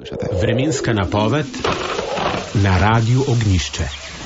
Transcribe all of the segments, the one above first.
poslušate. Vremenska napoved na Radiu Ognjišče.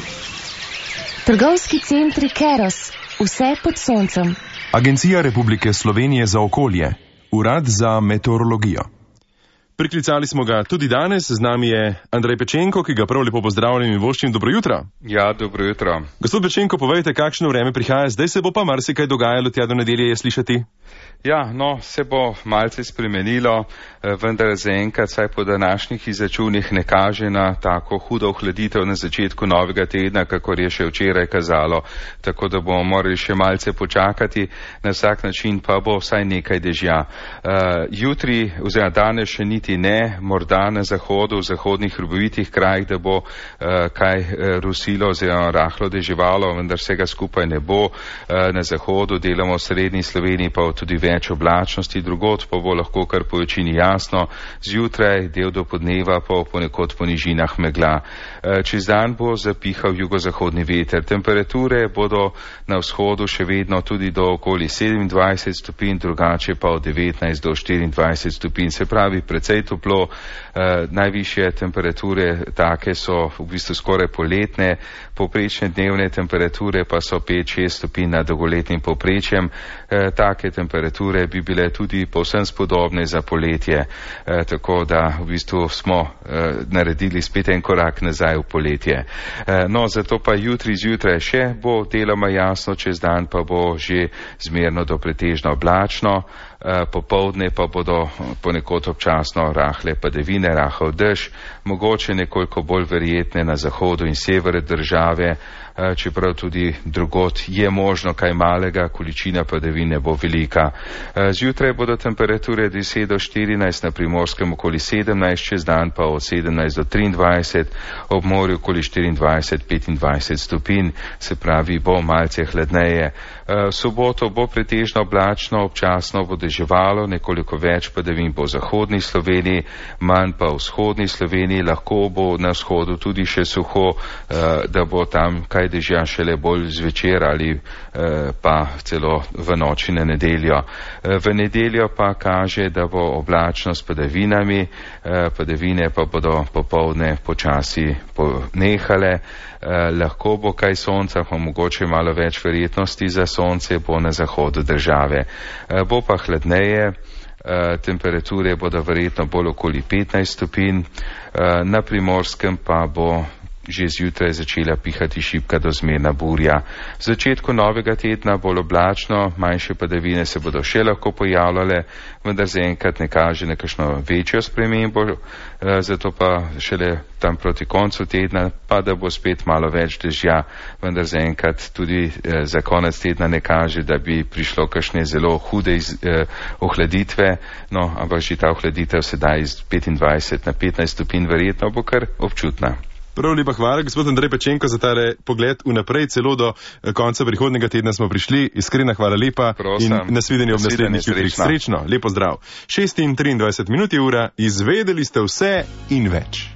Trgovski centri Keros, vse pod soncem. Agencija Republike Slovenije za okolje, Urad za meteorologijo. Priklicali smo ga tudi danes, z nami je Andrej Pečenko, ki ga prav lepo pozdravljam in voščim dobro jutro. Ja, dobro jutro. Gospod Pečenko, povejte, kakšno vreme prihaja, zdaj se bo pa marsikaj dogajalo tja do nedelje, je slišati? Ja, se bo malce spremenilo, vendar zaenkrat saj po današnjih izračunih ne kaže na tako hudo ohladitev na začetku novega tedna, kakor je še včeraj kazalo, tako da bomo morali še malce počakati, na vsak način pa bo vsaj nekaj dežja. Jutri oziroma danes še niti ne, morda na zahodu, v zahodnih hribovitih krajih, da bo kaj rusilo oziroma rahlo deževalo, vendar vsega skupaj ne bo. Na zahodu delamo v srednji Sloveniji pa tudi več oblačnosti, drugod pa bo lahko kar po večini jasno, zjutraj del do podneva pa ponekod po nižinah megla. Čez dan bo zapihal jugozahodni veter. Temperature bodo na vzhodu še vedno tudi do okoli 27 stopinj, drugače pa od 19 do 24 stopinj, se pravi precej toplo. Najvišje temperature take so v bistvu skoraj poletne, povprečne dnevne temperature pa so 5-6 stopinj nad dolgoletnim povprečjem. Take temperature bi bile tudi povsem spodobne za poletje, tako da v bistvu smo naredili spet en korak nazaj v poletje. Zato pa jutri zjutraj še bo deloma jasno, čez dan pa bo že zmerno do pretežno oblačno, popoldne pa bodo ponekod občasno rahle padavine, rahel dež, mogoče nekoliko bolj verjetne na zahodu in severu države, čeprav tudi drugod je možno kaj malega, količina padavine bo velika. Zjutraj bodo temperature 10 do 14, na Primorskem okoli 17, čez dan pa od 17 do 23, ob morju okoli 24-25 stopinj, se pravi bo malce hladneje. V soboto bo pretežno oblačno, občasno bo deževalo, nekoliko več padavin bo v zahodni Sloveniji, manj pa v vzhodni Sloveniji, lahko bo na vzhodu tudi še suho, da bo tam kaj dežja šele bolj zvečer ali pa celo v noči na nedeljo. V nedeljo pa kaže, da bo oblačno s padavinami, padavine pa bodo popoldne počasi ponehale, lahko bo kaj sonca, pa mogoče malo več verjetnosti za sonce bo na zahodu države. Bo pa hladneje, temperature bodo verjetno bolj okoli 15 stopinj, na Primorskem pa bo že zjutraj začela pihati šibka do zmerna burja. V začetku novega tedna bolj oblačno, manjše padavine se bodo še lahko pojavljale, vendar zaenkrat ne kaže na kakšno večjo spremembo, zato pa šele tam proti koncu tedna pa da bo spet malo več dežja, vendar zaenkrat tudi za konec tedna ne kaže, da bi prišlo kakšne zelo hude ohladitve, ampak že ta ohladitev sedaj iz 25 na 15 stopinj verjetno bo kar občutna. Prav lepa hvala, gospod Andrej Pečenko, za tale pogled vnaprej, celo do konca prihodnega tedna smo prišli. Iskrena hvala lepa. Prosim. In nasvidenje ob naslednjih jutrih. Srečno, lepo zdrav. 6:23 je ura, izvedeli ste vse in več.